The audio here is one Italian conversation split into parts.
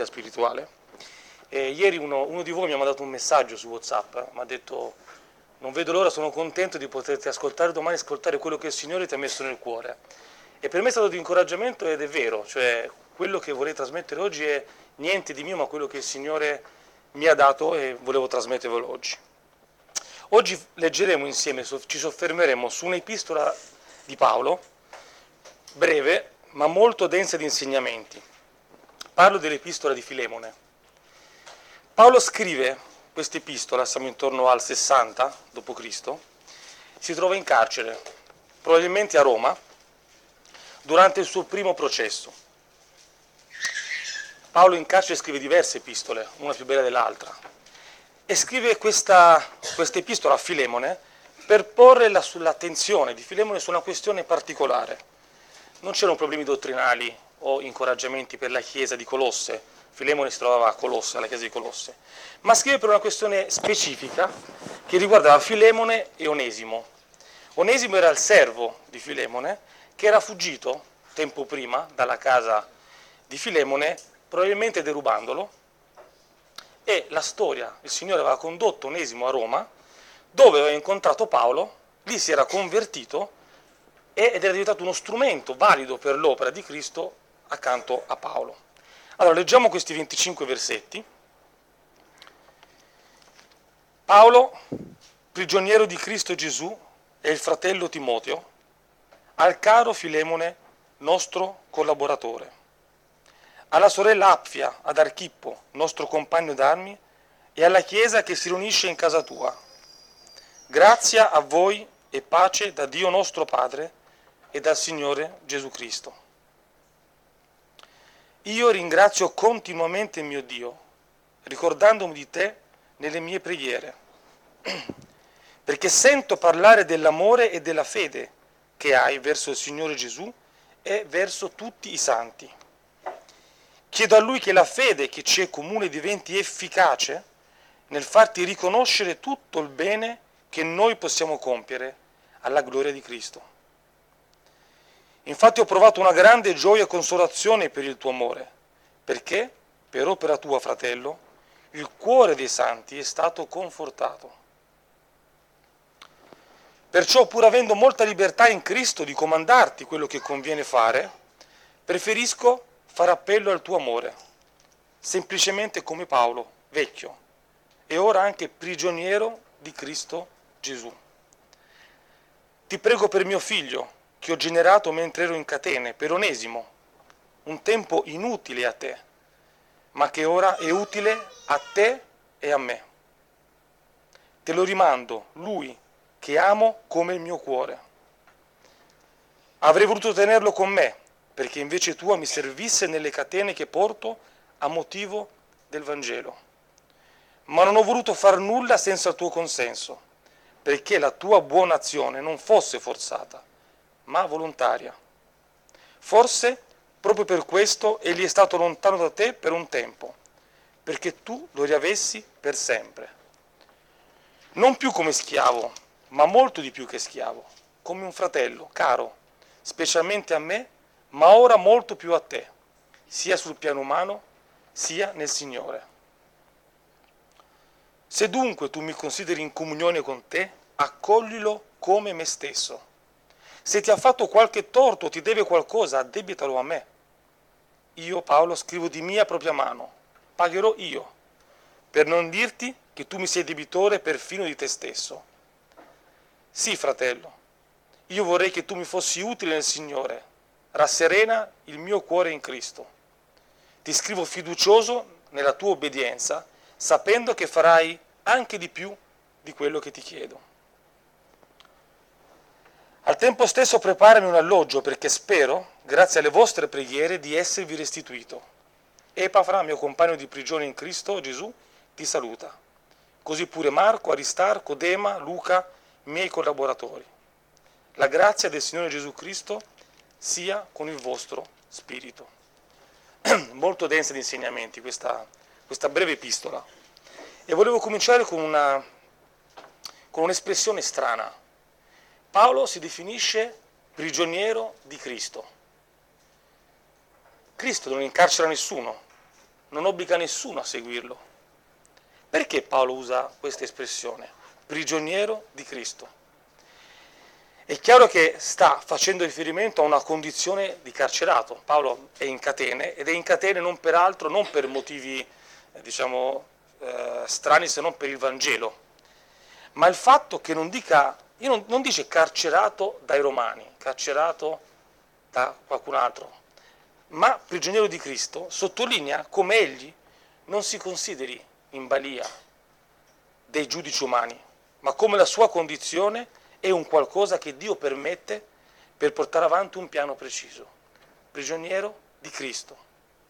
spirituale. Ieri uno di voi mi ha mandato un messaggio su WhatsApp, mi ha detto: non vedo l'ora, sono contento di poterti ascoltare domani, ascoltare quello che il Signore ti ha messo nel cuore. E per me è stato di incoraggiamento ed è vero, cioè quello che vorrei trasmettere oggi è niente di mio, ma quello che il Signore mi ha dato e volevo trasmettervelo oggi. Oggi leggeremo insieme, ci soffermeremo su un'epistola di Paolo, breve ma molto densa di insegnamenti. Parlo dell'epistola di Filemone. Paolo scrive questa epistola, siamo intorno al 60 d.C., si trova in carcere, probabilmente a Roma, durante il suo primo processo. Paolo in carcere scrive diverse epistole, una più bella dell'altra, e scrive questa epistola a Filemone per porre l'attenzione di Filemone su una questione particolare. Non c'erano problemi dottrinali o incoraggiamenti per la chiesa di Colosse. Filemone si trovava a Colosse, alla chiesa di Colosse, ma scrive per una questione specifica che riguardava Filemone e Onesimo. Onesimo era il servo di Filemone che era fuggito tempo prima dalla casa di Filemone, probabilmente derubandolo, e la storia, il Signore aveva condotto Onesimo a Roma, dove aveva incontrato Paolo, lì si era convertito ed era diventato uno strumento valido per l'opera di Cristo accanto a Paolo. Allora, leggiamo questi 25 versetti. Paolo, prigioniero di Cristo Gesù, e il fratello Timoteo, al caro Filemone, nostro collaboratore, alla sorella Appia, ad Archippo, nostro compagno d'armi, e alla Chiesa che si riunisce in casa tua. Grazia a voi e pace da Dio nostro Padre e dal Signore Gesù Cristo. Io ringrazio continuamente mio Dio, ricordandomi di te nelle mie preghiere, perché sento parlare dell'amore e della fede che hai verso il Signore Gesù e verso tutti i santi. Chiedo a Lui che la fede che ci è comune diventi efficace nel farti riconoscere tutto il bene che noi possiamo compiere alla gloria di Cristo. Infatti ho provato una grande gioia e consolazione per il tuo amore, perché, per opera tua, fratello, il cuore dei santi è stato confortato. Perciò, pur avendo molta libertà in Cristo di comandarti quello che conviene fare, preferisco fare appello al tuo amore, semplicemente come Paolo, vecchio, e ora anche prigioniero di Cristo Gesù. Ti prego per mio figlio, che ho generato mentre ero in catene, per Onesimo, un tempo inutile a te, ma che ora è utile a te e a me. Te lo rimando, lui, che amo come il mio cuore. Avrei voluto tenerlo con me, perché invece tua mi servisse nelle catene che porto a motivo del Vangelo. Ma non ho voluto far nulla senza il tuo consenso, perché la tua buona azione non fosse forzata, ma volontaria. Forse proprio per questo egli è stato lontano da te per un tempo, perché tu lo riavessi per sempre. Non più come schiavo, ma molto di più che schiavo, come un fratello, caro, specialmente a me, ma ora molto più a te, sia sul piano umano, sia nel Signore. Se dunque tu mi consideri in comunione con te, accoglilo come me stesso. Se ti ha fatto qualche torto o ti deve qualcosa, addebitalo a me. Io, Paolo, scrivo di mia propria mano, pagherò io, per non dirti che tu mi sei debitore perfino di te stesso. Sì, fratello, io vorrei che tu mi fossi utile nel Signore, rasserena il mio cuore in Cristo. Ti scrivo fiducioso nella tua obbedienza, sapendo che farai anche di più di quello che ti chiedo. Al tempo stesso preparami un alloggio, perché spero, grazie alle vostre preghiere, di esservi restituito. Epafra, mio compagno di prigione in Cristo Gesù, ti saluta. Così pure Marco, Aristarco, Dema, Luca, miei collaboratori. La grazia del Signore Gesù Cristo sia con il vostro spirito. Molto densa di insegnamenti questa breve epistola. E volevo cominciare con un'espressione strana. Paolo si definisce prigioniero di Cristo. Cristo non incarcera nessuno. non obbliga nessuno a seguirlo. Perché Paolo usa questa espressione? Prigioniero di Cristo. È chiaro che sta facendo riferimento a una condizione di carcerato. Paolo è in catene ed è in catene non per altro, non per motivi strani se non per il Vangelo, ma il fatto che non dice carcerato dai romani, carcerato da qualcun altro, ma prigioniero di Cristo, sottolinea come egli non si consideri in balia dei giudici umani, ma come la sua condizione è un qualcosa che Dio permette per portare avanti un piano preciso, prigioniero di Cristo.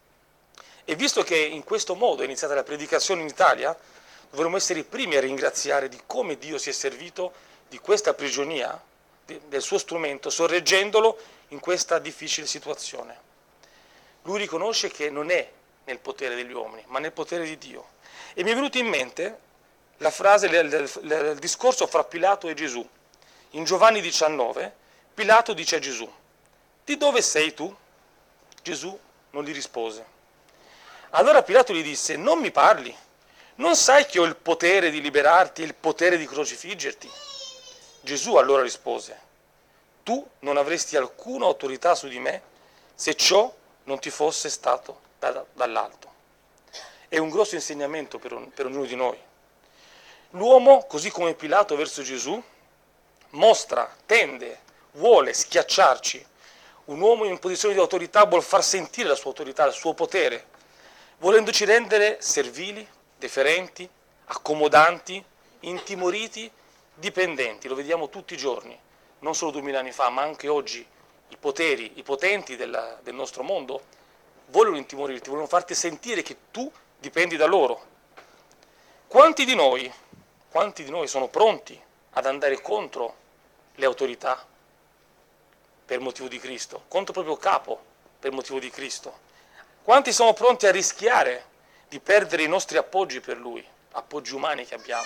E visto che in questo modo è iniziata la predicazione in Italia, dovremmo essere i primi a ringraziare di come Dio si è servito di questa prigionia, del suo strumento, sorreggendolo in questa difficile situazione. Lui riconosce che non è nel potere degli uomini, ma nel potere di Dio. E mi è venuto in mente la frase, il discorso fra Pilato e Gesù. In Giovanni 19, Pilato dice a Gesù: di dove sei tu? Gesù non gli rispose. Allora Pilato gli disse: non mi parli? Non sai che ho il potere di liberarti e il potere di crocifiggerti? Gesù allora rispose: tu non avresti alcuna autorità su di me se ciò non ti fosse stato dall'alto. È un grosso insegnamento per ognuno di noi. L'uomo, così come Pilato verso Gesù, mostra, tende, vuole schiacciarci. Un uomo in posizione di autorità vuol far sentire la sua autorità, il suo potere, volendoci rendere servili, deferenti, accomodanti, intimoriti, dipendenti. Lo vediamo tutti i giorni, non solo 2000 anni fa, ma anche oggi. I potenti del nostro mondo vogliono intimorirti, vogliono farti sentire che tu dipendi da loro. Quanti di noi sono pronti ad andare contro le autorità per motivo di Cristo, contro il proprio capo per motivo di Cristo? Quanti sono pronti a rischiare di perdere i nostri appoggi per Lui, appoggi umani che abbiamo?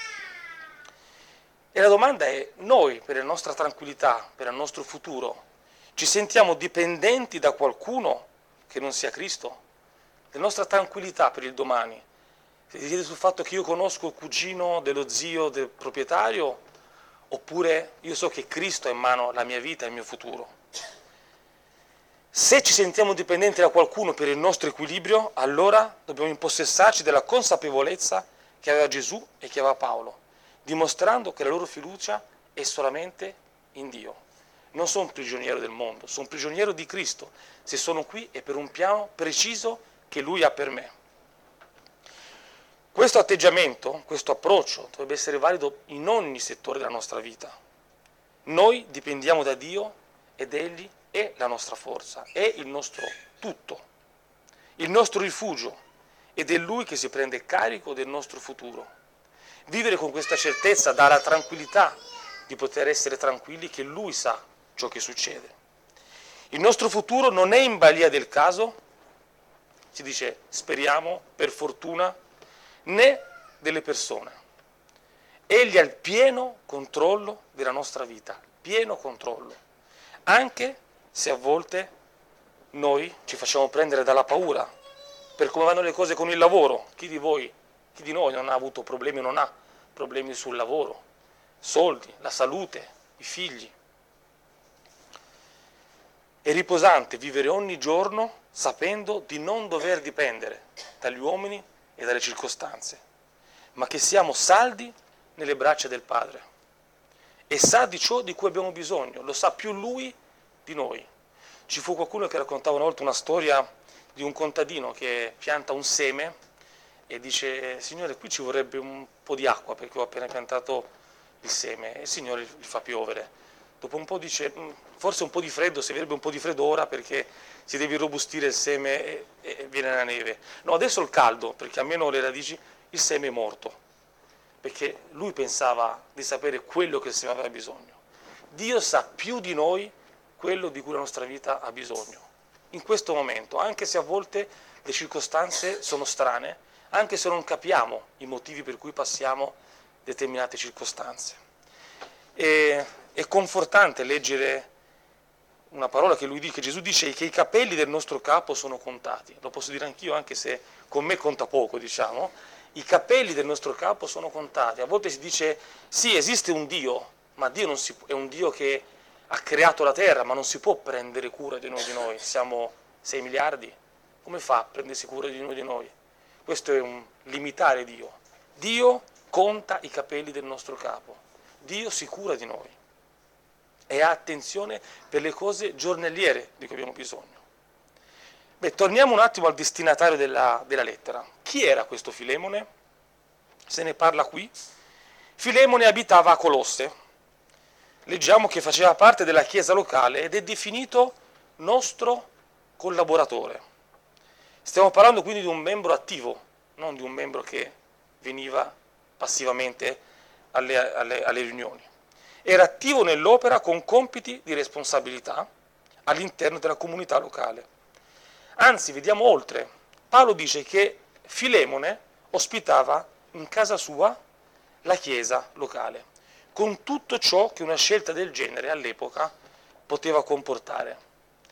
E la domanda è: noi, per la nostra tranquillità, per il nostro futuro, ci sentiamo dipendenti da qualcuno che non sia Cristo? La nostra tranquillità per il domani si chiede sul fatto che io conosco il cugino dello zio del proprietario, oppure io so che Cristo ha in mano la mia vita e il mio futuro? Se ci sentiamo dipendenti da qualcuno per il nostro equilibrio, allora dobbiamo impossessarci della consapevolezza che aveva Gesù e che aveva Paolo, dimostrando che la loro fiducia è solamente in Dio. Non sono prigioniero del mondo, sono prigioniero di Cristo. Se sono qui è per un piano preciso che Lui ha per me. Questo atteggiamento, questo approccio dovrebbe essere valido in ogni settore della nostra vita. Noi dipendiamo da Dio ed Egli è la nostra forza, è il nostro tutto, il nostro rifugio, ed è Lui che si prende carico del nostro futuro. Vivere con questa certezza dà la tranquillità di poter essere tranquilli che Lui sa ciò che succede. Il nostro futuro non è in balia del caso, si dice speriamo, per fortuna, né delle persone. Egli ha il pieno controllo della nostra vita, pieno controllo, anche se a volte noi ci facciamo prendere dalla paura per come vanno le cose con il lavoro. Chi di noi non ha avuto problemi, non ha problemi sul lavoro, soldi, la salute, i figli. È riposante vivere ogni giorno sapendo di non dover dipendere dagli uomini e dalle circostanze, ma che siamo saldi nelle braccia del Padre e sa di ciò di cui abbiamo bisogno, lo sa più Lui di noi. Ci fu qualcuno che raccontava una volta una storia di un contadino che pianta un seme e dice: Signore, qui ci vorrebbe un po' di acqua perché ho appena piantato il seme, e il Signore gli fa piovere. Dopo un po' dice: forse un po' di freddo, servirebbe un po' di freddo ora perché si deve irrobustire il seme e viene la neve. No, adesso il caldo, perché almeno le radici, il seme è morto, perché lui pensava di sapere quello che il seme aveva bisogno. Dio sa più di noi quello di cui la nostra vita ha bisogno. In questo momento, anche se a volte le circostanze sono strane, anche se non capiamo i motivi per cui passiamo determinate circostanze. È confortante leggere una parola che Gesù dice che i capelli del nostro capo sono contati. Lo posso dire anch'io, anche se con me conta poco, diciamo. I capelli del nostro capo sono contati. A volte si dice, sì, esiste un Dio, ma Dio non è un Dio che ha creato la terra, ma non si può prendere cura di noi. Siamo 6 miliardi. Come fa a prendersi cura di noi? Questo è un limitare Dio. Dio conta i capelli del nostro capo. Dio si cura di noi e ha attenzione per le cose giornaliere di cui abbiamo bisogno. Torniamo un attimo al destinatario della lettera. Chi era questo Filemone? Se ne parla qui. Filemone abitava a Colosse. Leggiamo che faceva parte della chiesa locale ed è definito nostro collaboratore. Stiamo parlando quindi di un membro attivo, non di un membro che veniva passivamente alle riunioni. Era attivo nell'opera con compiti di responsabilità all'interno della comunità locale. Anzi, vediamo oltre. Paolo dice che Filemone ospitava in casa sua la chiesa locale, con tutto ciò che una scelta del genere all'epoca poteva comportare.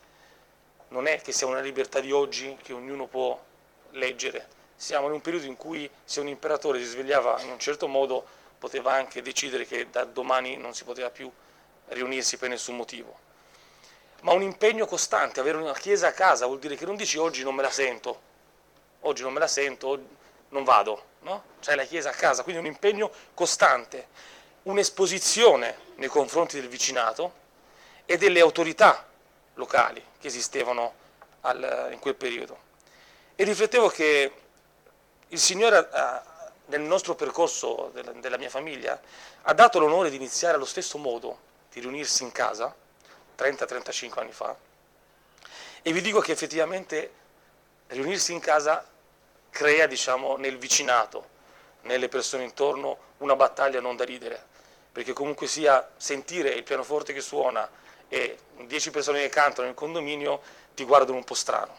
Non è che sia una libertà di oggi che ognuno può leggere. Siamo in un periodo in cui se un imperatore si svegliava in un certo modo poteva anche decidere che da domani non si poteva più riunirsi per nessun motivo. Ma un impegno costante, avere una chiesa a casa vuol dire che non dici oggi non me la sento, oggi non vado, no? C'hai la chiesa a casa, quindi un impegno costante, un'esposizione nei confronti del vicinato e delle autorità locali che esistevano in quel periodo. E riflettevo che il Signore nel nostro percorso della mia famiglia ha dato l'onore di iniziare allo stesso modo, di riunirsi in casa, 30-35 anni fa, e vi dico che effettivamente riunirsi in casa crea, diciamo, nel vicinato, nelle persone intorno, una battaglia non da ridere, perché comunque sia sentire il pianoforte che suona e 10 persone che cantano nel condominio ti guardano un po' strano.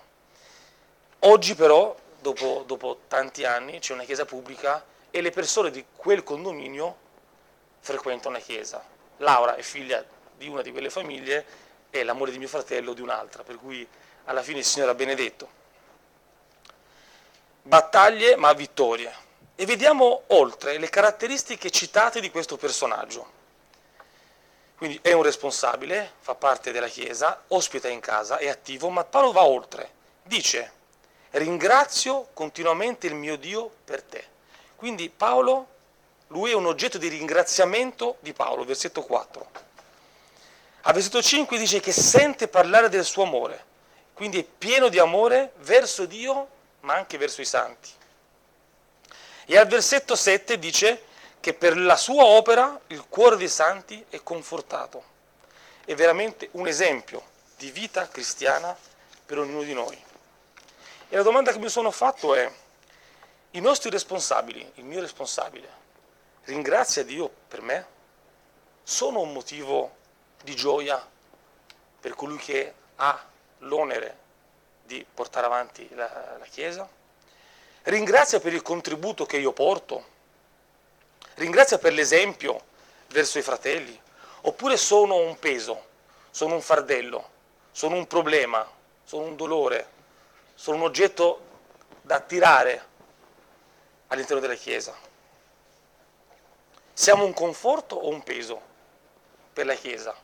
Oggi però, dopo tanti anni, c'è una chiesa pubblica e le persone di quel condominio frequentano la chiesa. Laura è figlia di una di quelle famiglie e l'amore di mio fratello di un'altra, per cui alla fine il Signore ha benedetto. Battaglie ma vittorie. E vediamo oltre le caratteristiche citate di questo personaggio. Quindi è un responsabile, fa parte della Chiesa, ospita in casa, è attivo, ma Paolo va oltre. Dice, ringrazio continuamente il mio Dio per te. Quindi Paolo, lui è un oggetto di ringraziamento di Paolo, versetto 4. Al versetto 5 dice che sente parlare del suo amore, quindi è pieno di amore verso Dio, ma anche verso i santi. E al versetto 7 dice che per la sua opera il cuore dei santi è confortato. È veramente un esempio di vita cristiana per ognuno di noi. E la domanda che mi sono fatto è, i nostri responsabili, il mio responsabile, ringrazia Dio per me? Sono un motivo di gioia per colui che ha l'onere di portare avanti la Chiesa? Ringrazia per il contributo che io porto? Ringrazia per l'esempio verso i fratelli? Oppure sono un peso, sono un fardello, sono un problema, sono un dolore, sono un oggetto da attirare all'interno della Chiesa? Siamo un conforto o un peso per la Chiesa?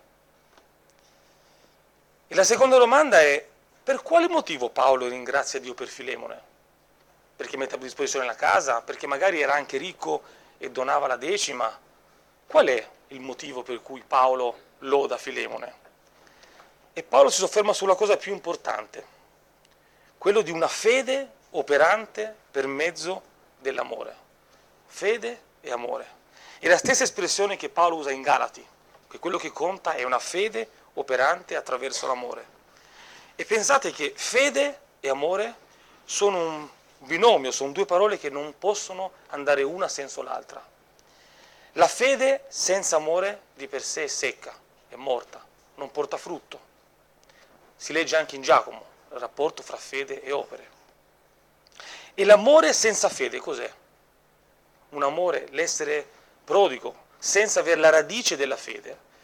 E la seconda domanda è, per quale motivo Paolo ringrazia Dio per Filemone? Perché mette a disposizione la casa? Perché magari era anche ricco e donava la decima? Qual è il motivo per cui Paolo loda Filemone? E Paolo si sofferma sulla cosa più importante, quello di una fede operante per mezzo dell'amore. Fede e amore. È la stessa espressione che Paolo usa in Galati, che quello che conta è una fede operante attraverso l'amore. E pensate che fede e amore sono un binomio, sono due parole che non possono andare una senza l'altra. La fede senza amore di per sé è secca, è morta, non porta frutto. Si legge anche in Giacomo, il rapporto fra fede e opere. E l'amore senza fede cos'è? Un amore, l'essere prodigo, senza avere la radice della fede,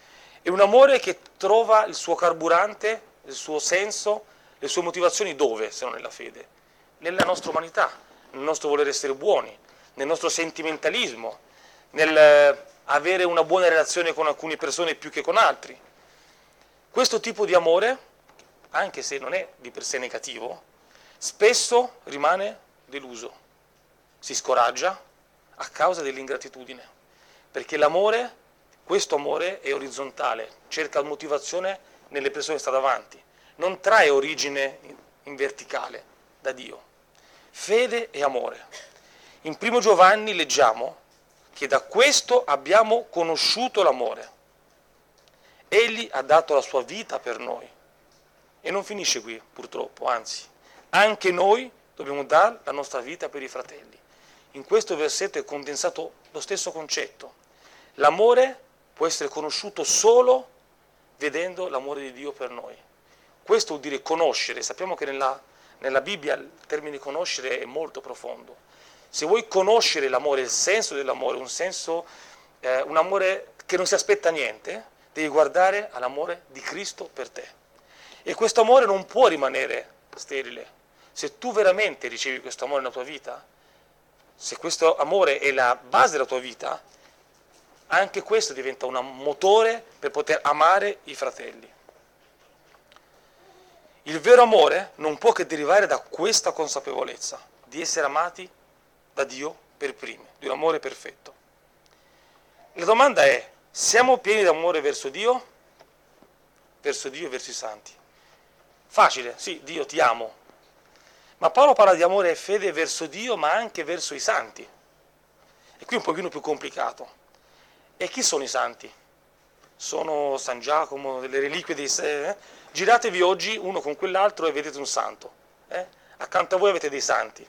È un amore che trova il suo carburante, il suo senso, le sue motivazioni dove, se non nella fede? Nella nostra umanità, nel nostro voler essere buoni, nel nostro sentimentalismo, nel avere una buona relazione con alcune persone più che con altri. Questo tipo di amore, anche se non è di per sé negativo, spesso rimane deluso, si scoraggia a causa dell'ingratitudine, perché l'amore, questo amore è orizzontale, cerca motivazione nelle persone che sta davanti, non trae origine in verticale da Dio. Fede e amore. In 1 Giovanni leggiamo che da questo abbiamo conosciuto l'amore. Egli ha dato la sua vita per noi. E non finisce qui, purtroppo, anzi, anche noi dobbiamo dare la nostra vita per i fratelli. In questo versetto è condensato lo stesso concetto. L'amore può essere conosciuto solo vedendo l'amore di Dio per noi. Questo vuol dire conoscere. Sappiamo che nella Bibbia il termine conoscere è molto profondo. Se vuoi conoscere l'amore, il senso dell'amore, un amore che non si aspetta niente, devi guardare all'amore di Cristo per te. E questo amore non può rimanere sterile. Se tu veramente ricevi questo amore nella tua vita, se questo amore è la base della tua vita, anche questo diventa un motore per poter amare i fratelli. Il vero amore non può che derivare da questa consapevolezza di essere amati da Dio per primi, di un amore perfetto. La domanda è: siamo pieni d'amore verso Dio e verso i santi? Facile, sì, Dio ti amo. Ma Paolo parla di amore e fede verso Dio, ma anche verso i santi. E qui è un pochino più complicato. E chi sono i santi? Sono San Giacomo, delle reliquie dei Giratevi oggi uno con quell'altro e vedete un santo. Accanto a voi avete dei santi.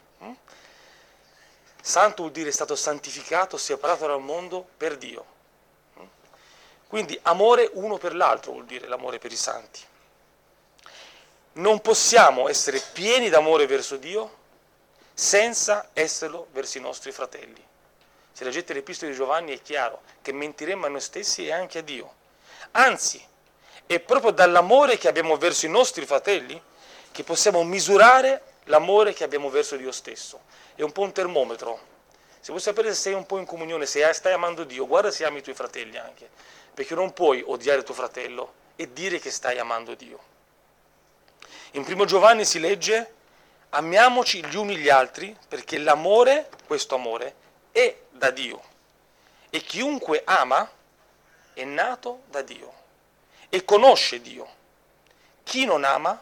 Santo vuol dire stato santificato, separato dal mondo per Dio. Quindi amore uno per l'altro vuol dire l'amore per i santi. Non possiamo essere pieni d'amore verso Dio senza esserlo verso i nostri fratelli. Se leggete le epistole di Giovanni è chiaro che mentiremmo a noi stessi e anche a Dio. Anzi, è proprio dall'amore che abbiamo verso i nostri fratelli che possiamo misurare l'amore che abbiamo verso Dio stesso. È un po' un termometro. Se vuoi sapere se sei un po' in comunione, se stai amando Dio, guarda se ami i tuoi fratelli anche. Perché non puoi odiare tuo fratello e dire che stai amando Dio. In 1 Giovanni si legge: amiamoci gli uni gli altri perché l'amore, questo amore, è da Dio. E chiunque ama è nato da Dio e conosce Dio. Chi non ama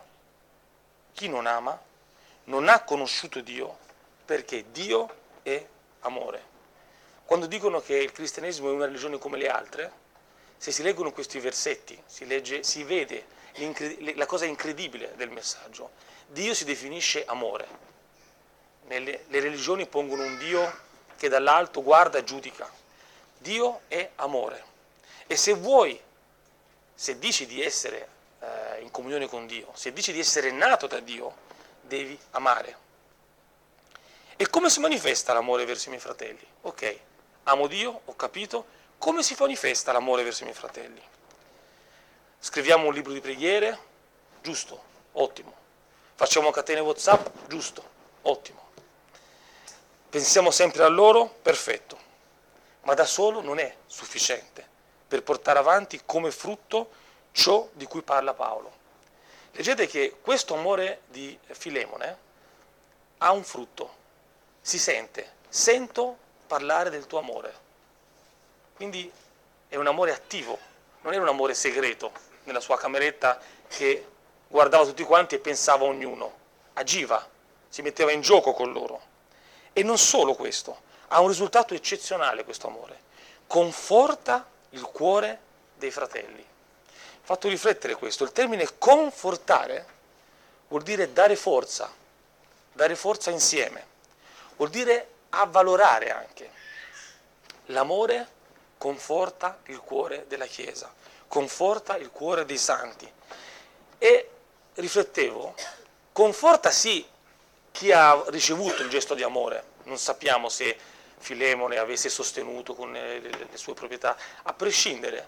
non ha conosciuto Dio, perché Dio è amore. Quando dicono che il cristianesimo è una religione come le altre, se si leggono questi versetti, si vede la cosa incredibile del messaggio. Dio si definisce amore. Le religioni pongono un Dio che dall'alto guarda e giudica. Dio è amore. E se dici di essere in comunione con Dio, se dici di essere nato da Dio, devi amare. E come si manifesta l'amore verso i miei fratelli? Ok, amo Dio, ho capito. Come si manifesta l'amore verso i miei fratelli? Scriviamo un libro di preghiere? Giusto, ottimo. Facciamo catene WhatsApp? Giusto, ottimo. Pensiamo sempre a loro? Perfetto. Ma da solo non è sufficiente per portare avanti come frutto ciò di cui parla Paolo. Leggete che questo amore di Filemone ha un frutto. Si sento parlare del tuo amore. Quindi è un amore attivo, non è un amore segreto nella sua cameretta che guardava tutti quanti e pensava a ognuno. Agiva, si metteva in gioco con loro. E non solo questo, ha un risultato eccezionale questo amore. Conforta il cuore dei fratelli. Fatto riflettere questo, il termine confortare vuol dire dare forza insieme, vuol dire avvalorare anche. L'amore conforta il cuore della Chiesa, conforta il cuore dei santi. E riflettevo, conforta sì chi ha ricevuto il gesto di amore. Non sappiamo se Filemone avesse sostenuto con le sue proprietà, a prescindere.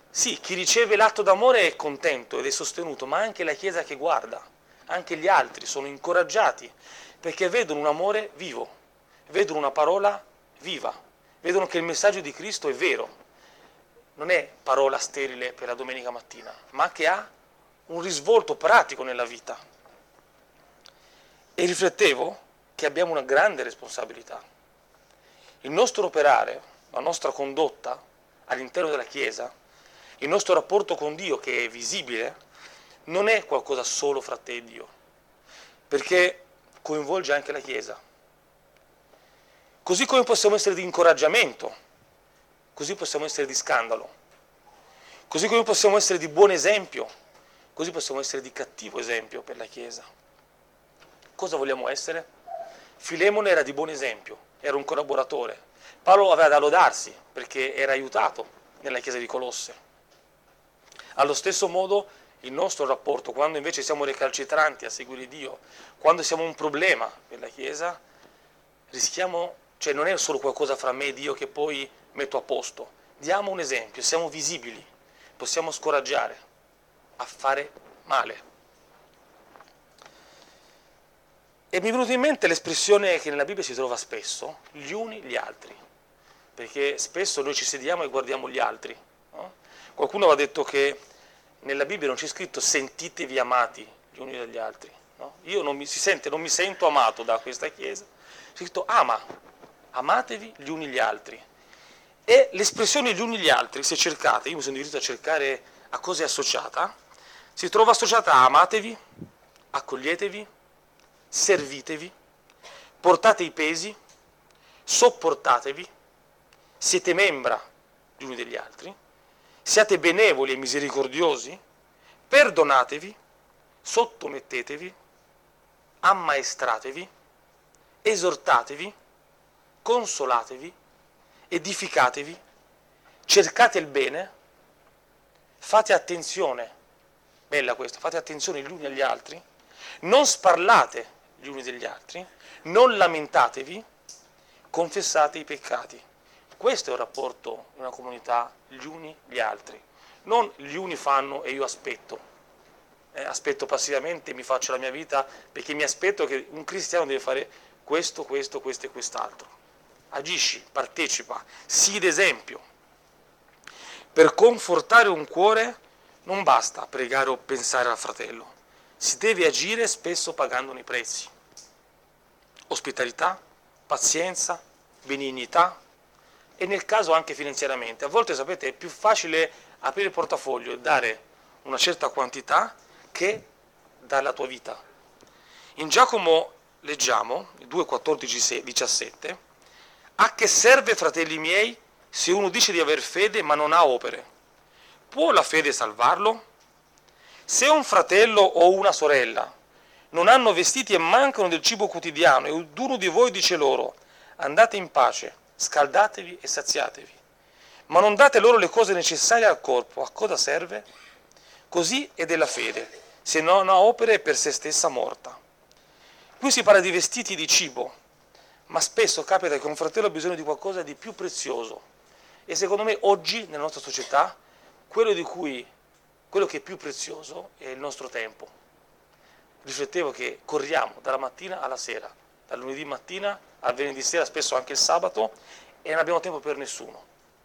Sì, chi riceve l'atto d'amore è contento ed è sostenuto, ma anche la Chiesa che guarda, anche gli altri sono incoraggiati perché vedono un amore vivo, vedono una parola viva, vedono che il messaggio di Cristo è vero, non è parola sterile per la domenica mattina, ma che ha un risvolto pratico nella vita. E riflettevo che abbiamo una grande responsabilità. Il nostro operare, la nostra condotta all'interno della Chiesa, il nostro rapporto con Dio che è visibile, non è qualcosa solo fra te e Dio, perché coinvolge anche la Chiesa. Così come possiamo essere di incoraggiamento, così possiamo essere di scandalo. Così come possiamo essere di buon esempio, così possiamo essere di cattivo esempio per la Chiesa. Cosa vogliamo essere? Filemone era di buon esempio, era un collaboratore. Paolo aveva da lodarsi perché era aiutato nella Chiesa di Colosse. Allo stesso modo il nostro rapporto, quando invece siamo recalcitranti a seguire Dio, quando siamo un problema per la Chiesa, rischiamo, cioè non è solo qualcosa fra me e Dio che poi metto a posto. Diamo un esempio, siamo visibili, possiamo scoraggiare a fare male. E mi è venuta in mente l'espressione che nella Bibbia si trova spesso, gli uni gli altri, perché spesso noi ci sediamo e guardiamo gli altri. No? Qualcuno aveva detto che nella Bibbia non c'è scritto sentitevi amati gli uni dagli altri. No? Io non mi sento amato da questa Chiesa, c'è scritto amatevi gli uni gli altri. E l'espressione gli uni gli altri, se cercate, io mi sono diritto a cercare a cosa è associata, si trova associata a amatevi, accoglietevi, servitevi, portate i pesi, sopportatevi, siete membra gli uni degli altri, siate benevoli e misericordiosi, perdonatevi, sottomettetevi, ammaestratevi, esortatevi, consolatevi, edificatevi, cercate il bene, fate attenzione, bella questa, fate attenzione gli uni agli altri, non sparlate gli uni degli altri, non lamentatevi, confessate i peccati. Questo è un rapporto in una comunità, gli uni gli altri, non gli uni fanno e io aspetto. Aspetto passivamente, mi faccio la mia vita perché mi aspetto che un cristiano deve fare questo, questo, questo e quest'altro. Agisci, partecipa, sii d'esempio. Per confortare un cuore non basta pregare o pensare al fratello, si deve agire spesso pagandone i prezzi. Ospitalità, pazienza, benignità e nel caso anche finanziariamente. A volte, sapete, è più facile aprire il portafoglio e dare una certa quantità che dare la tua vita. In Giacomo leggiamo, 2,14-17, a che serve, fratelli miei, se uno dice di aver fede ma non ha opere? Può la fede salvarlo? Se un fratello o una sorella non hanno vestiti e mancano del cibo quotidiano e uno di voi dice loro andate in pace, scaldatevi e saziatevi, ma non date loro le cose necessarie al corpo, a cosa serve? Così è della fede, se non ha opere è per se stessa morta. Qui si parla di vestiti e di cibo, ma spesso capita che un fratello ha bisogno di qualcosa di più prezioso e secondo me oggi nella nostra società quello che è più prezioso è il nostro tempo. Riflettevo che corriamo dalla mattina alla sera, dal lunedì mattina al venerdì sera, spesso anche il sabato, e non abbiamo tempo per nessuno.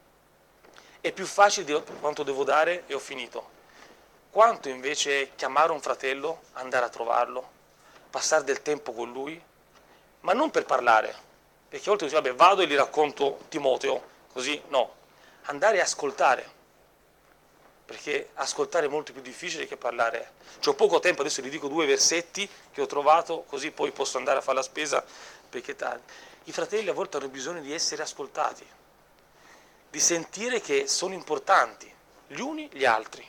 È più facile di quanto devo dare e ho finito. Quanto invece chiamare un fratello, andare a trovarlo, passare del tempo con lui, ma non per parlare, perché a volte dice, vabbè, vado e gli racconto Timoteo, così no, andare a ascoltare, perché ascoltare è molto più difficile che parlare. C'ho poco tempo, adesso vi dico 2 versetti che ho trovato, così poi posso andare a fare la spesa, perché tardi. I fratelli a volte hanno bisogno di essere ascoltati, di sentire che sono importanti, gli uni gli altri.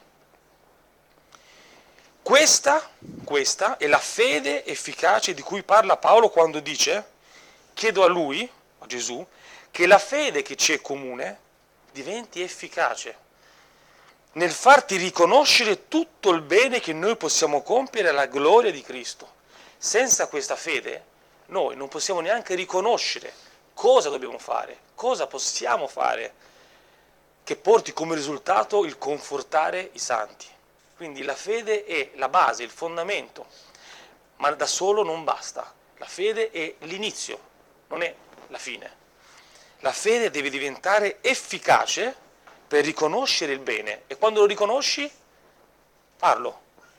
Questa è la fede efficace di cui parla Paolo quando dice, chiedo a lui, a Gesù, che la fede che c'è comune diventi efficace nel farti riconoscere tutto il bene che noi possiamo compiere alla gloria di Cristo. Senza questa fede noi non possiamo neanche riconoscere cosa dobbiamo fare, cosa possiamo fare che porti come risultato il confortare i santi. Quindi la fede è la base, il fondamento, ma da solo non basta. La fede è l'inizio, non è la fine. La fede deve diventare efficace per riconoscere il bene, e quando lo riconosci, farlo.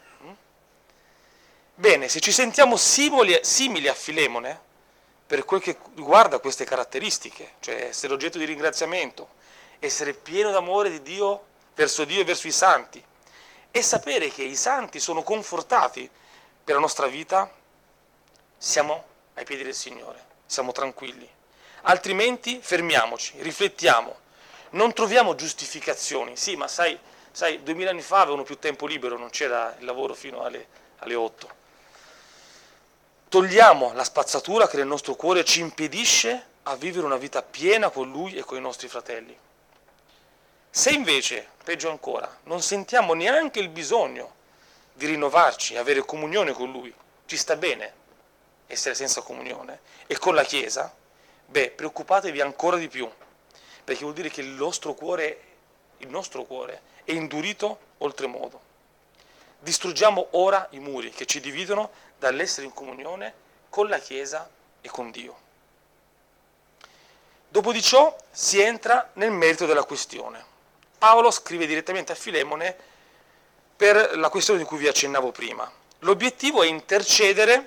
Bene, se ci sentiamo simili a Filemone, per quel che riguarda queste caratteristiche, cioè essere oggetto di ringraziamento, essere pieno d'amore di Dio e verso i santi, e sapere che i santi sono confortati per la nostra vita, siamo ai piedi del Signore, siamo tranquilli. Altrimenti fermiamoci, riflettiamo, non troviamo giustificazioni. Sì, ma sai 2000 anni fa avevano più tempo libero, non c'era il lavoro fino alle 8. Togliamo la spazzatura che nel nostro cuore ci impedisce a vivere una vita piena con Lui e con i nostri fratelli. Se invece, peggio ancora, non sentiamo neanche il bisogno di rinnovarci, avere comunione con Lui, ci sta bene essere senza comunione, e con la Chiesa, preoccupatevi ancora di più, perché vuol dire che il nostro cuore è indurito oltremodo. Distruggiamo ora i muri che ci dividono dall'essere in comunione con la Chiesa e con Dio. Dopo di ciò si entra nel merito della questione. Paolo scrive direttamente a Filemone per la questione di cui vi accennavo prima. L'obiettivo è intercedere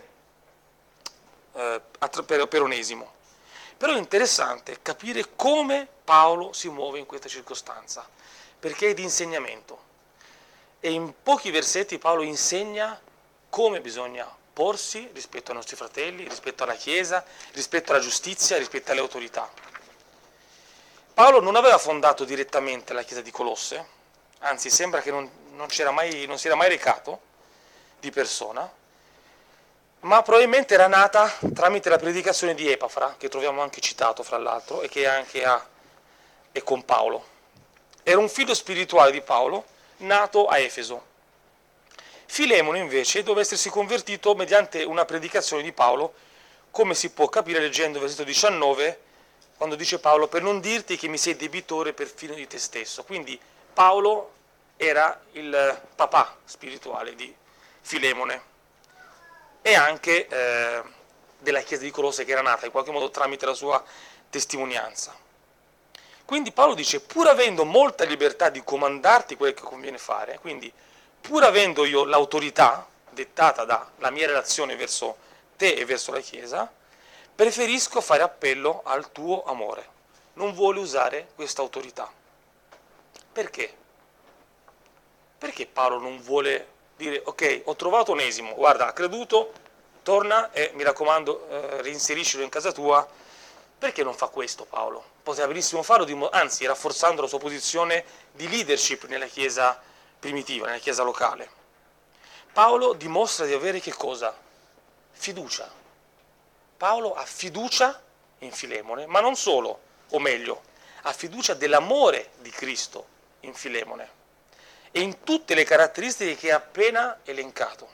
per Onesimo. Però è interessante capire come Paolo si muove in questa circostanza, perché è di insegnamento. E in pochi versetti Paolo insegna come bisogna porsi rispetto ai nostri fratelli, rispetto alla Chiesa, rispetto alla giustizia, rispetto alle autorità. Paolo non aveva fondato direttamente la Chiesa di Colosse, anzi sembra che non si era mai recato di persona, ma probabilmente era nata tramite la predicazione di Epafra, che troviamo anche citato fra l'altro, e che anche è con Paolo. Era un figlio spirituale di Paolo, nato a Efeso. Filemone invece doveva essersi convertito mediante una predicazione di Paolo, come si può capire leggendo il versetto 19, quando dice Paolo: per non dirti che mi sei debitore perfino di te stesso. Quindi Paolo era il papà spirituale di Filemone e anche della Chiesa di Colosse, che era nata in qualche modo tramite la sua testimonianza. Quindi Paolo dice: pur avendo molta libertà di comandarti quel che conviene fare, quindi pur avendo io l'autorità dettata dalla mia relazione verso te e verso la Chiesa, preferisco fare appello al tuo amore. Non vuole usare questa autorità. Perché? Perché Paolo non vuole dire: ok, ho trovato Onesimo, guarda, ha creduto, torna e mi raccomando, reinseriscilo in casa tua? Perché non fa questo Paolo? Poteva benissimo farlo, anzi rafforzando la sua posizione di leadership nella Chiesa primitiva, nella Chiesa locale. Paolo dimostra di avere che cosa? Fiducia. Paolo ha fiducia in Filemone, ma non solo, o meglio, ha fiducia dell'amore di Cristo in Filemone e in tutte le caratteristiche che ha appena elencato.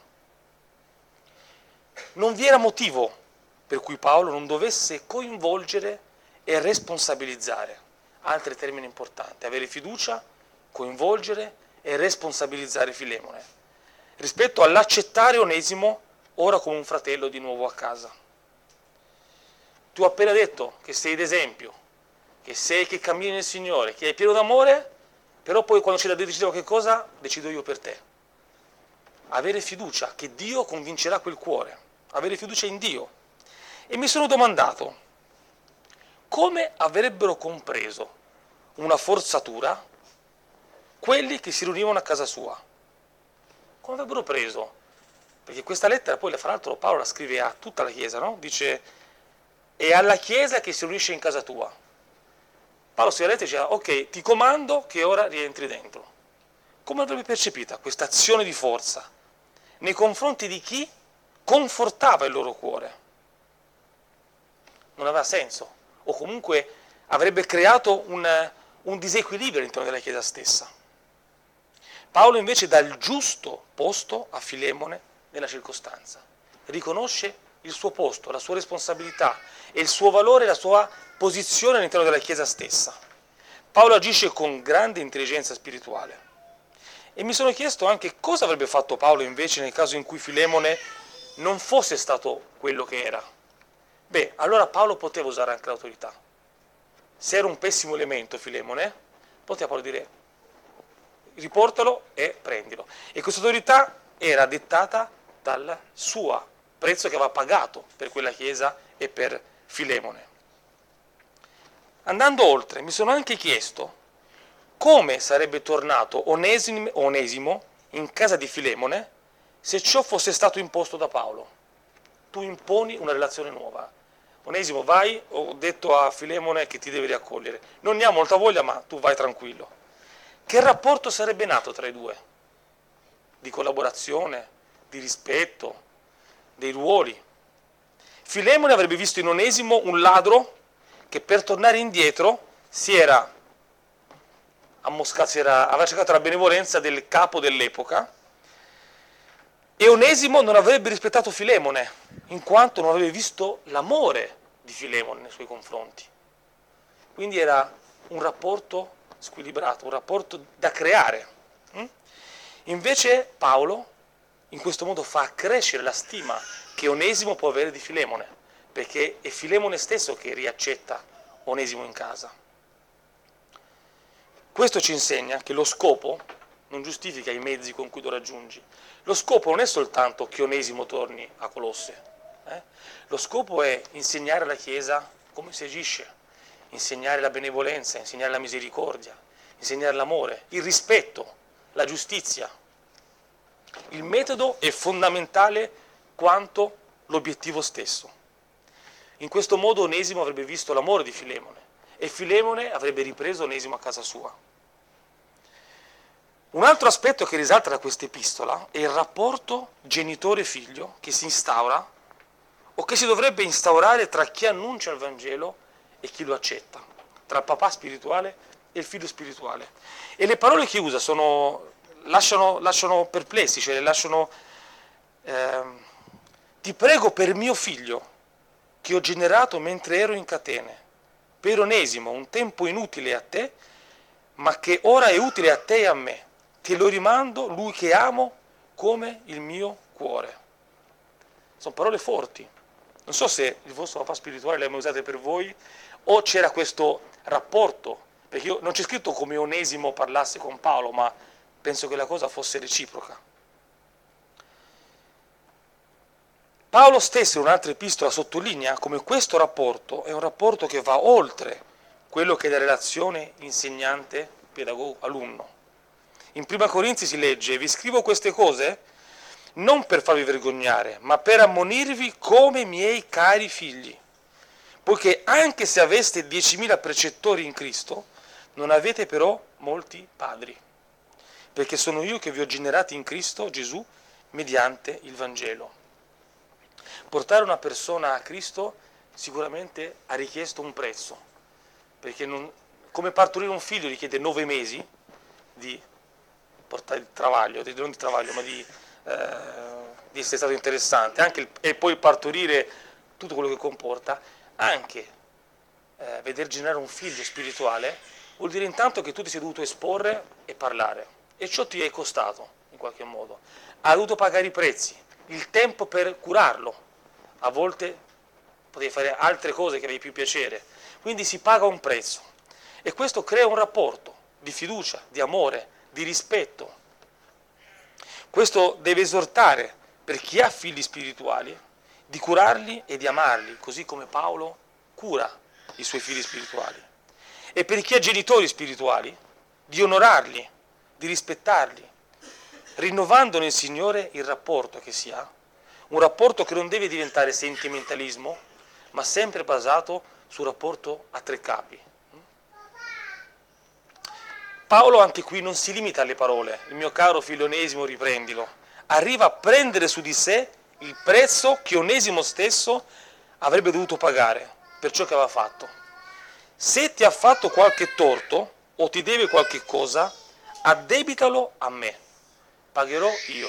Non vi era motivo per cui Paolo non dovesse coinvolgere e responsabilizzare. Altri termini importanti: avere fiducia, coinvolgere e responsabilizzare Filemone, rispetto all'accettare Onesimo ora come un fratello di nuovo a casa. Tu hai appena detto che sei d'esempio, che cammini nel Signore, che hai pieno d'amore, però poi quando c'è da decidere qualche cosa, decido io per te. Avere fiducia che Dio convincerà quel cuore, avere fiducia in Dio. E mi sono domandato: come avrebbero compreso una forzatura quelli che si riunivano a casa sua? Come avrebbero preso? Perché questa lettera poi, fra l'altro, Paolo la scrive a tutta la Chiesa, no? Dice: è alla Chiesa che si riunisce in casa tua. Paolo scrive la lettera e dice: ok, ti comando che ora rientri dentro. Come avrebbe percepita questa azione di forza nei confronti di chi confortava il loro cuore? Non aveva senso, o comunque avrebbe creato un disequilibrio all'interno della Chiesa stessa. Paolo invece dà il giusto posto a Filemone nella circostanza, riconosce il suo posto, la sua responsabilità e il suo valore, la sua posizione all'interno della Chiesa stessa. Paolo agisce con grande intelligenza spirituale. E mi sono chiesto anche cosa avrebbe fatto Paolo invece nel caso in cui Filemone non fosse stato quello che era. Beh, allora Paolo poteva usare anche l'autorità. Se era un pessimo elemento Filemone, poteva Paolo dire riportalo e prendilo. E questa autorità era dettata dal suo prezzo che aveva pagato per quella chiesa e per Filemone. Andando oltre, mi sono anche chiesto come sarebbe tornato Onesimo in casa di Filemone se ciò fosse stato imposto da Paolo. Tu imponi una relazione nuova. Onesimo, vai, ho detto a Filemone che ti deve riaccogliere. Non ne ha molta voglia, ma tu vai tranquillo. Che rapporto sarebbe nato tra i due? Di collaborazione, di rispetto, dei ruoli. Filemone avrebbe visto in Onesimo un ladro che per tornare indietro aveva cercato la benevolenza del capo dell'epoca, e Onesimo non avrebbe rispettato Filemone, in quanto non avrebbe visto l'amore di Filemone nei suoi confronti. Quindi era un rapporto squilibrato, un rapporto da creare. Invece Paolo in questo modo fa crescere la stima che Onesimo può avere di Filemone, perché è Filemone stesso che riaccetta Onesimo in casa. Questo ci insegna che lo scopo non giustifica i mezzi con cui lo raggiungi. Lo scopo non è soltanto che Onesimo torni a Colosse. Lo scopo è insegnare alla Chiesa come si agisce, insegnare la benevolenza, insegnare la misericordia, insegnare l'amore, il rispetto, la giustizia. Il metodo è fondamentale quanto l'obiettivo stesso. In questo modo Onesimo avrebbe visto l'amore di Filemone e Filemone avrebbe ripreso Onesimo a casa sua. Un altro aspetto che risalta da questa epistola è il rapporto genitore-figlio che si instaura o che si dovrebbe instaurare tra chi annuncia il Vangelo e chi lo accetta, tra il papà spirituale e il figlio spirituale. E le parole che usa lasciano perplessi, cioè lasciano ti prego per mio figlio che ho generato mentre ero in catene, per Onesimo, un tempo inutile a te, ma che ora è utile a te e a me. Te lo rimando, lui che amo come il mio cuore. Sono parole forti. Non so se il vostro papà spirituale le ha mai usate per voi o c'era questo rapporto, perché non c'è scritto come Onesimo parlasse con Paolo, ma penso che la cosa fosse reciproca. Paolo stesso in un'altra epistola sottolinea come questo rapporto è un rapporto che va oltre quello che è la relazione insegnante-pedagogo-alunno. In 1 Corinzi si legge: vi scrivo queste cose non per farvi vergognare, ma per ammonirvi come miei cari figli, poiché anche se aveste 10.000 precettori in Cristo, non avete però molti padri, perché sono io che vi ho generati in Cristo Gesù mediante il Vangelo. Portare una persona a Cristo sicuramente ha richiesto un prezzo, perché come partorire un figlio richiede 9 mesi di portare il travaglio, non di travaglio, ma di essere stato interessante, e poi partorire tutto quello che comporta, anche veder generare un figlio spirituale vuol dire intanto che tu ti sei dovuto esporre e parlare, e ciò ti è costato in qualche modo, hai dovuto pagare i prezzi, il tempo per curarlo, a volte potevi fare altre cose che avevi più piacere, quindi si paga un prezzo, e questo crea un rapporto di fiducia, di amore, di rispetto. Questo deve esortare per chi ha figli spirituali di curarli e di amarli, così come Paolo cura i suoi figli spirituali. E per chi ha genitori spirituali di onorarli, di rispettarli, rinnovando nel Signore il rapporto che si ha, un rapporto che non deve diventare sentimentalismo, ma sempre basato sul rapporto a tre capi. Paolo anche qui non si limita alle parole, il mio caro figlio Onesimo riprendilo, arriva a prendere su di sé il prezzo che Onesimo stesso avrebbe dovuto pagare per ciò che aveva fatto. Se ti ha fatto qualche torto o ti deve qualche cosa, addebitalo a me, pagherò io.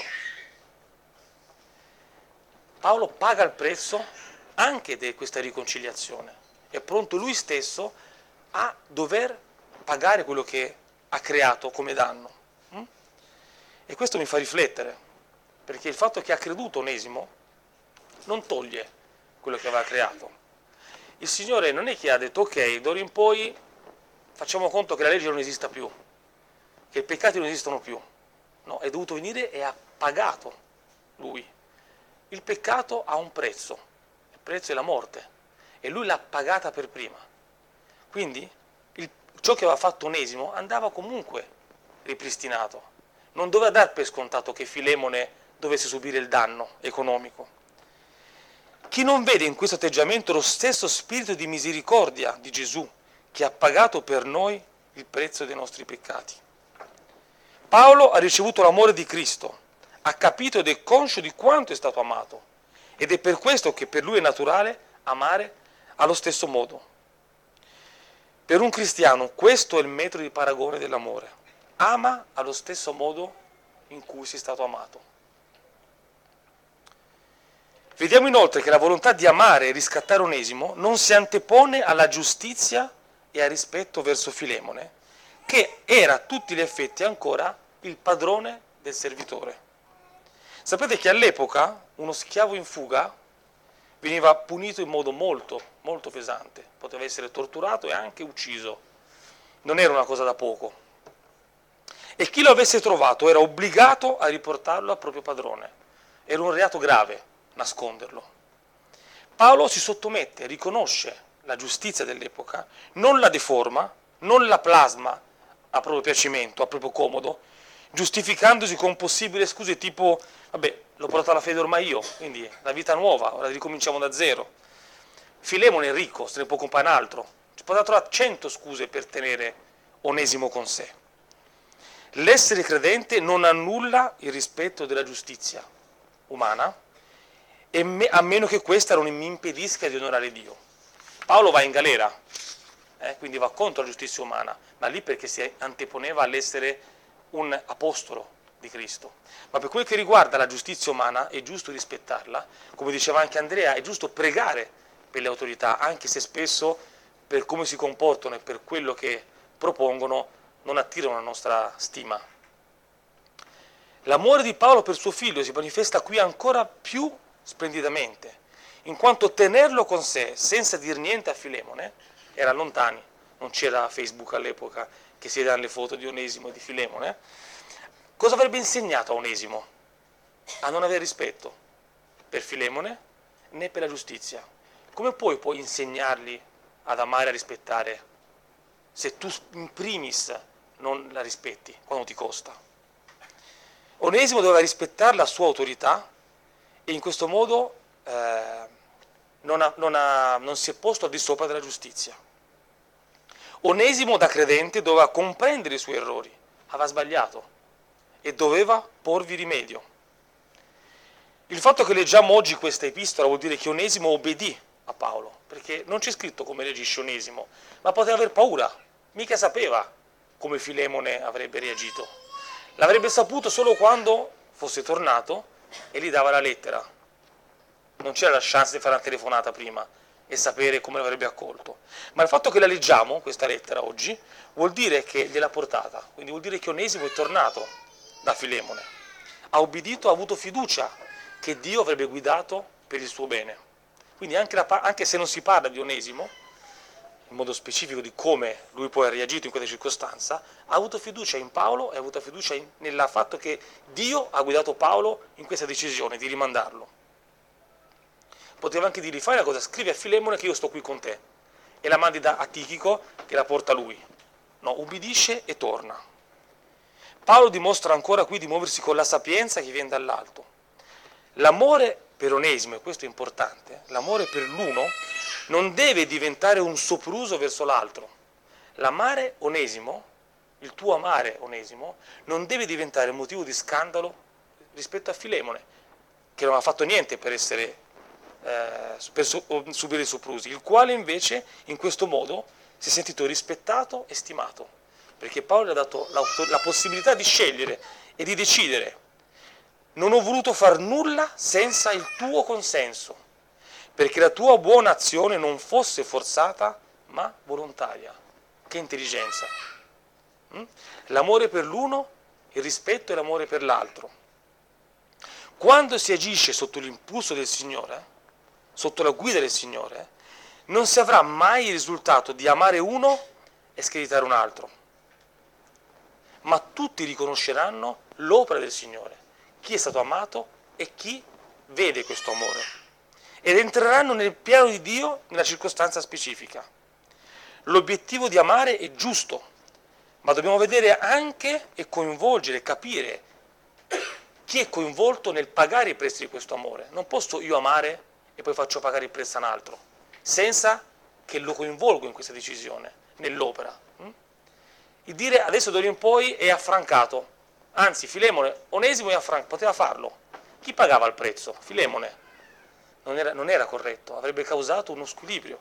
Paolo paga il prezzo anche di questa riconciliazione, è pronto lui stesso a dover pagare quello che ha creato come danno. E questo mi fa riflettere, perché il fatto che ha creduto Onesimo non toglie quello che aveva creato. Il Signore non è che ha detto ok, d'ora in poi facciamo conto che la legge non esista più, che i peccati non esistono più. No, è dovuto venire e ha pagato Lui. Il peccato ha un prezzo, il prezzo è la morte, e Lui l'ha pagata per prima. Quindi ciò che aveva fatto Onesimo andava comunque ripristinato. Non doveva dar per scontato che Filemone dovesse subire il danno economico. Chi non vede in questo atteggiamento lo stesso spirito di misericordia di Gesù, che ha pagato per noi il prezzo dei nostri peccati? Paolo ha ricevuto l'amore di Cristo, ha capito ed è conscio di quanto è stato amato, ed è per questo che per lui è naturale amare allo stesso modo. Per un cristiano questo è il metodo di paragone dell'amore. Ama allo stesso modo in cui sei stato amato. Vediamo inoltre che la volontà di amare e riscattare Onesimo non si antepone alla giustizia e al rispetto verso Filemone, che era a tutti gli effetti ancora il padrone del servitore. Sapete che all'epoca uno schiavo in fuga veniva punito in modo molto, molto pesante, poteva essere torturato e anche ucciso. Non era una cosa da poco. E chi lo avesse trovato era obbligato a riportarlo al proprio padrone. Era un reato grave nasconderlo. Paolo si sottomette, riconosce la giustizia dell'epoca, non la deforma, non la plasma a proprio piacimento, a proprio comodo, giustificandosi con possibili scuse tipo, vabbè, l'ho portato alla fede ormai io, quindi la vita nuova, ora ricominciamo da zero. Filemone è ricco, se ne può comprare un altro. Ci poteva trovare 100 scuse per tenere Onesimo con sé. L'essere credente non annulla il rispetto della giustizia umana, a meno che questa non mi impedisca di onorare Dio. Paolo va in galera, quindi va contro la giustizia umana, ma lì perché si anteponeva all'essere un apostolo di Cristo. Ma per quel che riguarda la giustizia umana è giusto rispettarla, come diceva anche Andrea, è giusto pregare per le autorità, anche se spesso per come si comportano e per quello che propongono non attirano la nostra stima. L'amore di Paolo per suo figlio si manifesta qui ancora più splendidamente, in quanto tenerlo con sé senza dir niente a Filemone, era lontani, non c'era Facebook all'epoca che si vedevano le foto di Onesimo e di Filemone, cosa avrebbe insegnato a Onesimo? A non avere rispetto per Filemone né per la giustizia. Come puoi insegnargli ad amare e a rispettare se tu in primis non la rispetti quando ti costa? Onesimo doveva rispettare la sua autorità e in questo modo non si è posto al di sopra della giustizia. Onesimo da credente doveva comprendere i suoi errori, aveva sbagliato e doveva porvi rimedio. Il fatto che leggiamo oggi questa epistola vuol dire che Onesimo obbedì a Paolo, perché non c'è scritto come reagisce Onesimo, ma poteva aver paura, mica sapeva come Filemone avrebbe reagito. L'avrebbe saputo solo quando fosse tornato e gli dava la lettera. Non c'era la chance di fare una telefonata prima e sapere come l'avrebbe accolto. Ma il fatto che la leggiamo, questa lettera oggi, vuol dire che gliel'ha portata, quindi vuol dire che Onesimo è tornato da Filemone. Ha obbedito, ha avuto fiducia che Dio avrebbe guidato per il suo bene. Quindi anche se non si parla di Onesimo, in modo specifico di come lui poi ha reagito in questa circostanza, ha avuto fiducia in Paolo e ha avuto fiducia nel fatto che Dio ha guidato Paolo in questa decisione di rimandarlo. Poteva anche dirgli: fai una cosa, scrivi a Filemone che io sto qui con te, e la mandi a Tichico che la porta lui. No, ubbidisce e torna. Paolo dimostra ancora qui di muoversi con la sapienza che viene dall'alto. L'amore per Onesimo, e questo è importante, l'amore per l'uno non deve diventare un sopruso verso l'altro. L'amare Onesimo, il tuo amare Onesimo, non deve diventare motivo di scandalo rispetto a Filemone, che non ha fatto niente per subire i soprusi, il quale invece in questo modo si è sentito rispettato e stimato, perché Paolo gli ha dato la possibilità di scegliere e di decidere. Non ho voluto far nulla senza il tuo consenso, perché la tua buona azione non fosse forzata ma volontaria. Che intelligenza! L'amore per l'uno, il rispetto e l'amore per l'altro. Quando si agisce sotto l'impulso del Signore, sotto la guida del Signore, non si avrà mai il risultato di amare uno e screditare un altro, ma tutti riconosceranno l'opera del Signore, chi è stato amato e chi vede questo amore, ed entreranno nel piano di Dio nella circostanza specifica. L'obiettivo di amare è giusto, ma dobbiamo vedere anche e coinvolgere, capire chi è coinvolto nel pagare i prezzi di questo amore. Non posso io amare e poi faccio pagare il prezzo a un altro, senza che lo coinvolgo in questa decisione, nell'opera. Il dire adesso d'ora in poi è affrancato, anzi Filemone, Onesimo è affrancato, poteva farlo. Chi pagava il prezzo? Filemone. Non era corretto, avrebbe causato uno squilibrio.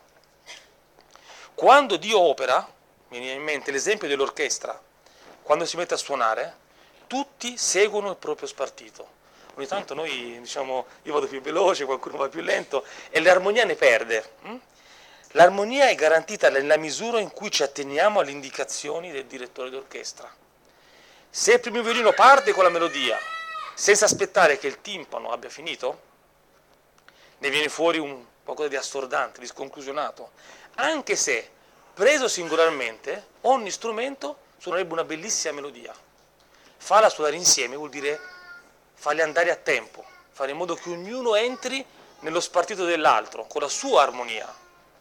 Quando Dio opera, mi viene in mente l'esempio dell'orchestra, quando si mette a suonare, tutti seguono il proprio spartito. Ogni tanto noi diciamo, io vado più veloce, qualcuno va più lento, e l'armonia ne perde. L'armonia è garantita nella misura in cui ci atteniamo alle indicazioni del direttore d'orchestra. Se il primo violino parte con la melodia, senza aspettare che il timpano abbia finito, ne viene fuori un qualcosa di assordante, di sconclusionato, anche se preso singolarmente ogni strumento suonerebbe una bellissima melodia. Farla suonare insieme vuol dire farli andare a tempo, fare in modo che ognuno entri nello spartito dell'altro, con la sua armonia.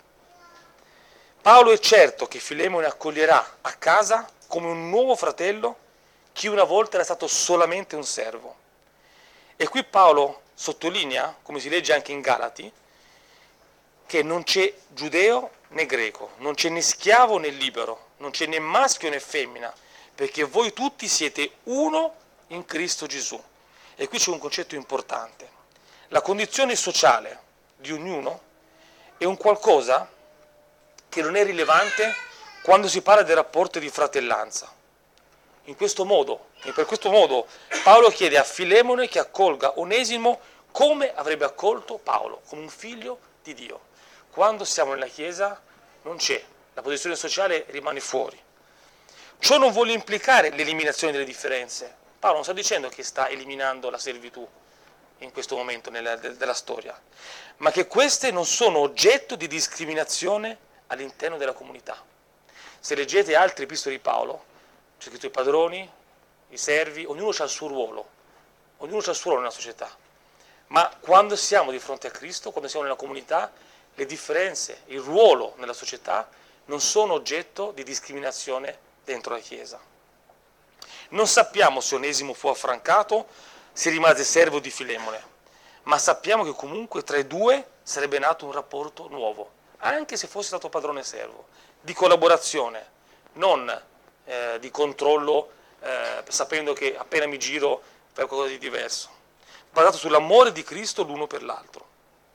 Paolo è certo che Filemone accoglierà a casa come un nuovo fratello chi una volta era stato solamente un servo. E qui Paolo sottolinea, come si legge anche in Galati, che non c'è giudeo né greco, non c'è né schiavo né libero, non c'è né maschio né femmina, perché voi tutti siete uno in Cristo Gesù. E qui c'è un concetto importante. La condizione sociale di ognuno è un qualcosa che non è rilevante quando si parla del rapporto di fratellanza. In questo modo, e per questo modo, Paolo chiede a Filemone che accolga Onesimo come avrebbe accolto Paolo, come un figlio di Dio. Quando siamo nella Chiesa non c'è, la posizione sociale rimane fuori. Ciò non vuole implicare l'eliminazione delle differenze. Paolo non sta dicendo che sta eliminando la servitù in questo momento della storia, ma che queste non sono oggetto di discriminazione all'interno della comunità. Se leggete altri epistoli di Paolo, c'è scritto i padroni, i servi, ognuno ha il suo ruolo nella società. Ma quando siamo di fronte a Cristo, quando siamo nella comunità, le differenze, il ruolo nella società non sono oggetto di discriminazione dentro la Chiesa. Non sappiamo se Onesimo fu affrancato, se rimase servo di Filemone, ma sappiamo che comunque tra i due sarebbe nato un rapporto nuovo, anche se fosse stato padrone e servo, di collaborazione, non di controllo, sapendo che appena mi giro per qualcosa di diverso, basato sull'amore di Cristo l'uno per l'altro.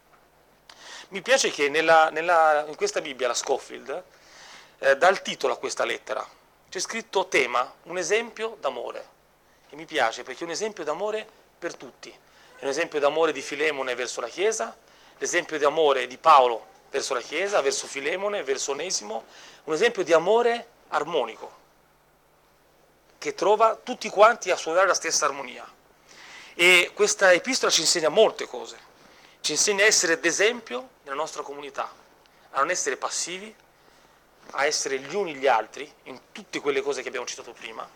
Mi piace che in questa Bibbia, la Scofield, dà il titolo a questa lettera. C'è scritto tema, un esempio d'amore. E mi piace perché è un esempio d'amore per tutti. È un esempio d'amore di Filemone verso la Chiesa, l'esempio di amore di Paolo verso la Chiesa, verso Filemone, verso Onesimo, un esempio di amore armonico, che trova tutti quanti a suonare la stessa armonia. E questa epistola ci insegna molte cose. Ci insegna a essere d'esempio nella nostra comunità, a non essere passivi, a essere gli uni gli altri in tutte quelle cose che abbiamo citato prima.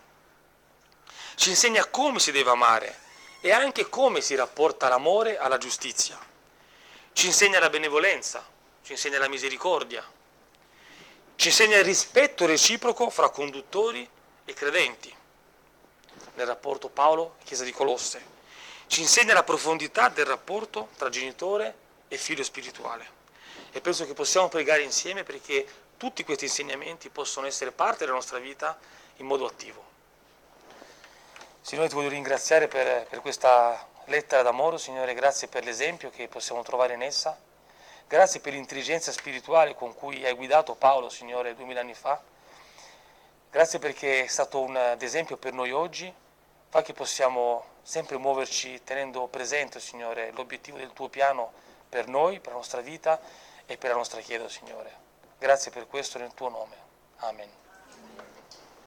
Ci insegna come si deve amare e anche come si rapporta l'amore alla giustizia. Ci insegna la benevolenza, ci insegna la misericordia, ci insegna il rispetto reciproco fra conduttori e credenti, nel rapporto Paolo-Chiesa di Colosse. Ci insegna la profondità del rapporto tra genitore e figlio spirituale. E penso che possiamo pregare insieme perché tutti questi insegnamenti possono essere parte della nostra vita in modo attivo. Signore, ti voglio ringraziare per questa lettera d'amore, Signore, grazie per l'esempio che possiamo trovare in essa, grazie per l'intelligenza spirituale con cui hai guidato Paolo, Signore, 2000 anni fa, grazie perché è stato un esempio per noi oggi, fa che possiamo sempre muoverci tenendo presente, Signore, l'obiettivo del tuo piano per noi, per la nostra vita e per la nostra Chiesa, Signore. Grazie per questo nel tuo nome. Amen.